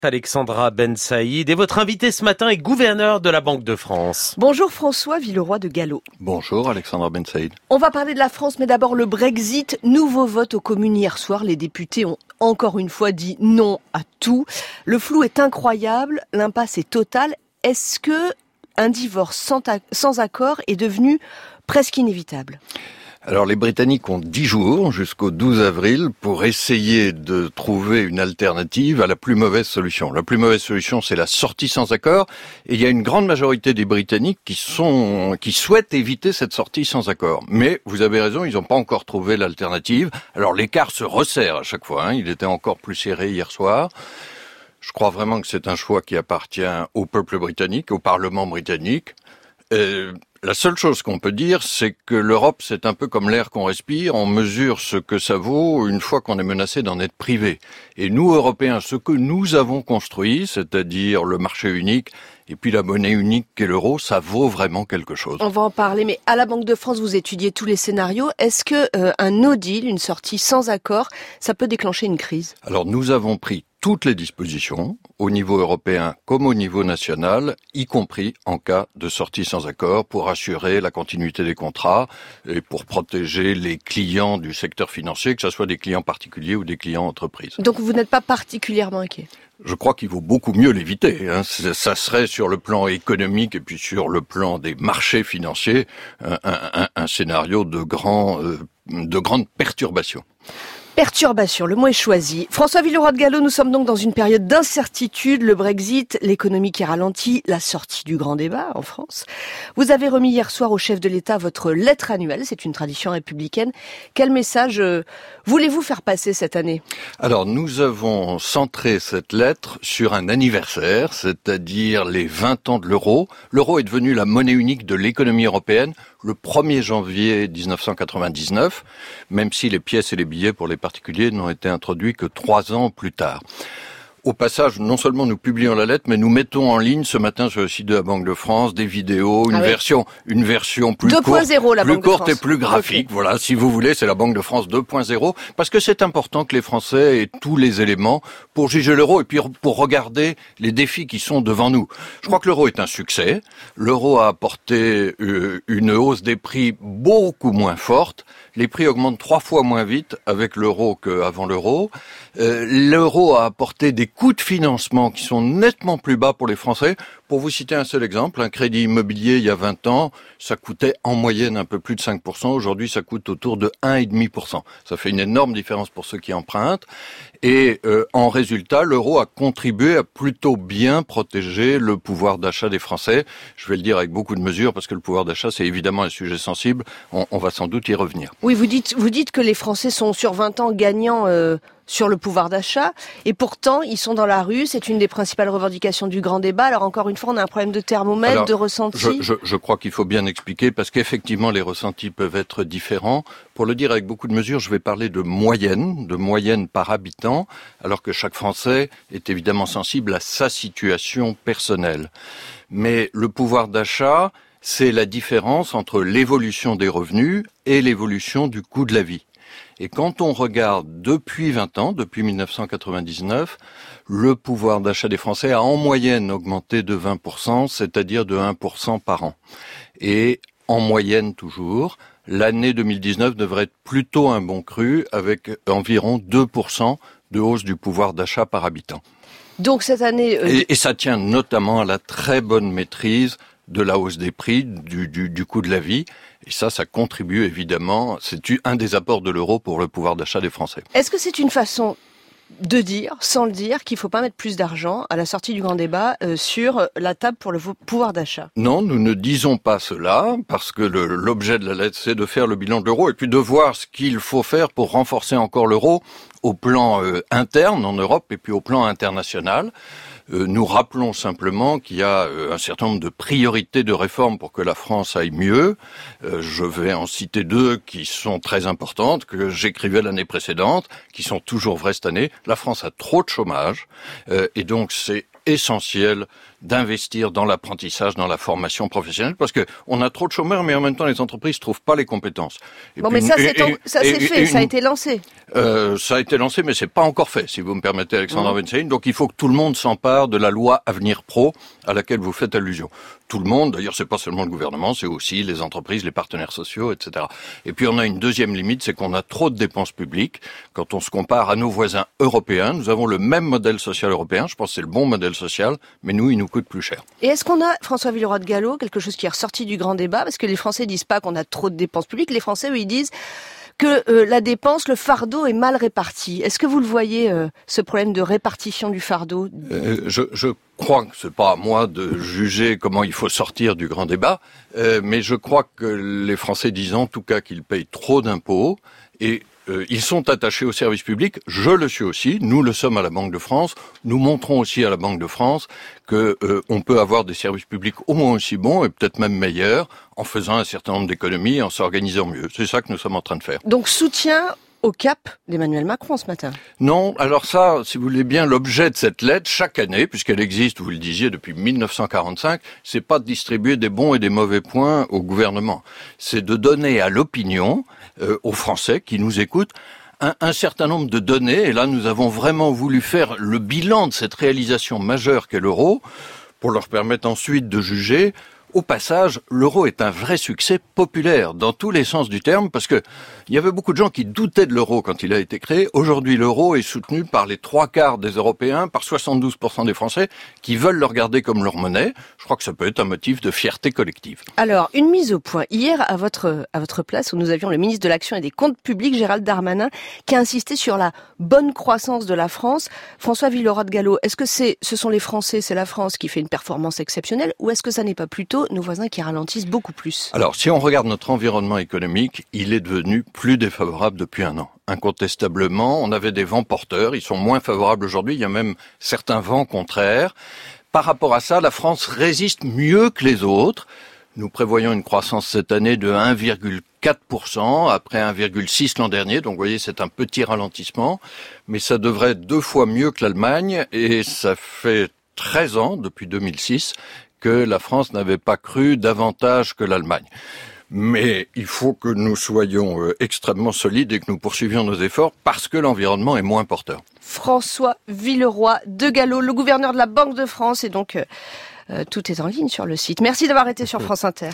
Alexandra Ben Saïd et votre invité ce matin est gouverneur de la Banque de France. Bonjour François Villeroy de Galhau. Bonjour Alexandra Ben Saïd. On va parler de la France, mais d'abord le Brexit. Nouveau vote aux communes hier soir. Les députés ont encore une fois dit non à tout. Le flou est incroyable, l'impasse est totale. Est-ce que un divorce sans accord est devenu presque inévitable ? Alors les Britanniques ont 10 jours jusqu'au 12 avril pour essayer de trouver une alternative à la plus mauvaise solution. La plus mauvaise solution, c'est la sortie sans accord. Et il y a une grande majorité des Britanniques qui souhaitent éviter cette sortie sans accord. Mais vous avez raison, ils n'ont pas encore trouvé l'alternative. Alors l'écart se resserre à chaque fois. Il était encore plus serré hier soir. Je crois vraiment que c'est un choix qui appartient au peuple britannique, au Parlement britannique. La seule chose qu'on peut dire, c'est que l'Europe, c'est un peu comme l'air qu'on respire. On mesure ce que ça vaut une fois qu'on est menacé d'en être privé. Et nous, Européens, ce que nous avons construit, c'est-à-dire le marché unique et puis la monnaie unique qu'est l'euro, ça vaut vraiment quelque chose. On va en parler, mais à la Banque de France, vous étudiez tous les scénarios. Est-ce que un no deal, une sortie sans accord, ça peut déclencher une crise ? Alors nous avons pris toutes les dispositions, au niveau européen comme au niveau national, y compris en cas de sortie sans accord, pour assurer la continuité des contrats et pour protéger les clients du secteur financier, que ce soit des clients particuliers ou des clients entreprises. Donc vous n'êtes pas particulièrement inquiet ? Je crois qu'il vaut beaucoup mieux l'éviter. Ça serait sur le plan économique et puis sur le plan des marchés financiers un scénario de grande perturbation. Perturbation, le mot est choisi. François Villeroy de Galhau, nous sommes donc dans une période d'incertitude, le Brexit, l'économie qui ralentit, la sortie du grand débat en France. Vous avez remis hier soir au chef de l'État votre lettre annuelle, c'est une tradition républicaine. Quel message voulez-vous faire passer cette année ? Alors nous avons centré cette lettre sur un anniversaire, c'est-à-dire les 20 ans de l'euro. L'euro est devenu la monnaie unique de l'économie européenne le 1er janvier 1999, même si les pièces et les billets pour les particuliers n'ont été introduits que 3 ans plus tard. Au passage, non seulement nous publions la lettre, mais nous mettons en ligne ce matin sur le site de la Banque de France des vidéos, une version plus 2.0, la Banque de France. courte et plus graphique. Okay. Voilà, si vous voulez, c'est la Banque de France 2.0, parce que c'est important que les Français aient tous les éléments pour juger l'euro et puis pour regarder les défis qui sont devant nous. Je crois que l'euro est un succès. L'euro a apporté une hausse des prix beaucoup moins forte. Les prix augmentent 3 fois moins vite avec l'euro qu'avant l'euro. L'euro a apporté des coûts de financement qui sont nettement plus bas pour les Français. Pour vous citer un seul exemple, un crédit immobilier il y a 20 ans, ça coûtait en moyenne un peu plus de 5%. Aujourd'hui, ça coûte autour de 1,5%. Ça fait une énorme différence pour ceux qui empruntent. Et en résultat, l'euro a contribué à plutôt bien protéger le pouvoir d'achat des Français. Je vais le dire avec beaucoup de mesures parce que le pouvoir d'achat, c'est évidemment un sujet sensible. On va sans doute y revenir. Oui, vous dites que les Français sont sur 20 ans gagnants sur le pouvoir d'achat, et pourtant ils sont dans la rue, c'est une des principales revendications du grand débat. Alors encore une fois, on a un problème de thermomètre, de ressenti. Je crois qu'il faut bien expliquer, parce qu'effectivement les ressentis peuvent être différents. Pour le dire avec beaucoup de mesures, je vais parler de moyenne par habitant, alors que chaque Français est évidemment sensible à sa situation personnelle. Mais le pouvoir d'achat, c'est la différence entre l'évolution des revenus et l'évolution du coût de la vie. Et quand on regarde depuis 20 ans, depuis 1999, le pouvoir d'achat des Français a en moyenne augmenté de 20%, c'est-à-dire de 1% par an. Et en moyenne toujours, l'année 2019 devrait être plutôt un bon cru avec environ 2% de hausse du pouvoir d'achat par habitant. Donc cette année... Et ça tient notamment à la très bonne maîtrise de la hausse des prix, du coût de la vie. Et ça contribue évidemment, c'est un des apports de l'euro pour le pouvoir d'achat des Français. Est-ce que c'est une façon de dire, sans le dire, qu'il ne faut pas mettre plus d'argent à la sortie du grand débat sur la table pour le pouvoir d'achat ? Non, nous ne disons pas cela, parce que l'objet de la lettre, c'est de faire le bilan de l'euro et puis de voir ce qu'il faut faire pour renforcer encore l'euro au plan interne en Europe et puis au plan international. Nous rappelons simplement qu'il y a un certain nombre de priorités de réforme pour que la France aille mieux. Je vais en citer 2 qui sont très importantes, que j'écrivais l'année précédente, qui sont toujours vraies cette année. La France a trop de chômage et donc c'est essentiel d'investir dans l'apprentissage, dans la formation professionnelle, parce que on a trop de chômeurs, mais en même temps les entreprises trouvent pas les compétences. Et mais ça c'est fait, ça a été lancé. Ça a été lancé, mais c'est pas encore fait, si vous me permettez, Alexandra Bensaïn. Donc il faut que tout le monde s'empare de la loi Avenir Pro à laquelle vous faites allusion. Tout le monde, d'ailleurs, c'est pas seulement le gouvernement, c'est aussi les entreprises, les partenaires sociaux, etc. Et puis on a une deuxième limite, c'est qu'on a trop de dépenses publiques. Quand on se compare à nos voisins européens, nous avons le même modèle social européen. Je pense que c'est le bon modèle social, mais nous, il nous coûte plus cher. Et est-ce qu'on a, François Villeroy-de-Galhau, quelque chose qui est ressorti du grand débat? Parce que les Français disent pas qu'on a trop de dépenses publiques. Les Français, eux, ils disent que la dépense, le fardeau est mal réparti. Est-ce que vous le voyez, ce problème de répartition du fardeau? Je crois que c'est pas à moi de juger comment il faut sortir du grand débat, mais je crois que les Français disent en tout cas qu'ils payent trop d'impôts et ils sont attachés au service public. Je le suis aussi. Nous le sommes à la Banque de France. Nous montrons aussi à la Banque de France que on peut avoir des services publics au moins aussi bons et peut-être même meilleurs en faisant un certain nombre d'économies, en s'organisant mieux. C'est ça que nous sommes en train de faire. Donc soutien au cap d'Emmanuel Macron ce matin. Non, alors ça, si vous voulez bien, l'objet de cette lettre, chaque année, puisqu'elle existe, vous le disiez, depuis 1945, c'est pas de distribuer des bons et des mauvais points au gouvernement. C'est de donner à l'opinion, aux Français qui nous écoutent, un certain nombre de données. Et là, nous avons vraiment voulu faire le bilan de cette réalisation majeure qu'est l'euro, pour leur permettre ensuite de juger. Au passage, l'euro est un vrai succès populaire dans tous les sens du terme parce que il y avait beaucoup de gens qui doutaient de l'euro quand il a été créé. Aujourd'hui, l'euro est soutenu par les 3/4 des Européens, par 72% des Français qui veulent le regarder comme leur monnaie. Je crois que ça peut être un motif de fierté collective. Alors, une mise au point. Hier, à votre place, où nous avions le ministre de l'Action et des Comptes Publics, Gérald Darmanin, qui a insisté sur la bonne croissance de la France. François Villeroy-de-Galhau, est-ce que ce sont les Français, c'est la France qui fait une performance exceptionnelle, ou est-ce que ça n'est pas plutôt nos voisins qui ralentissent beaucoup plus? Alors, si on regarde notre environnement économique, il est devenu plus défavorable depuis un an. Incontestablement, on avait des vents porteurs, ils sont moins favorables aujourd'hui, il y a même certains vents contraires. Par rapport à ça, la France résiste mieux que les autres. Nous prévoyons une croissance cette année de 1,4%, après 1,6% l'an dernier. Donc vous voyez, c'est un petit ralentissement, mais ça devrait être 2 fois mieux que l'Allemagne, et ça fait 13 ans, depuis 2006, que la France n'avait pas cru davantage que l'Allemagne. Mais il faut que nous soyons extrêmement solides et que nous poursuivions nos efforts parce que l'environnement est moins porteur. François Villeroy-de-Galhau, le gouverneur de la Banque de France, et donc tout est en ligne sur le site. Merci d'avoir été sur France Inter.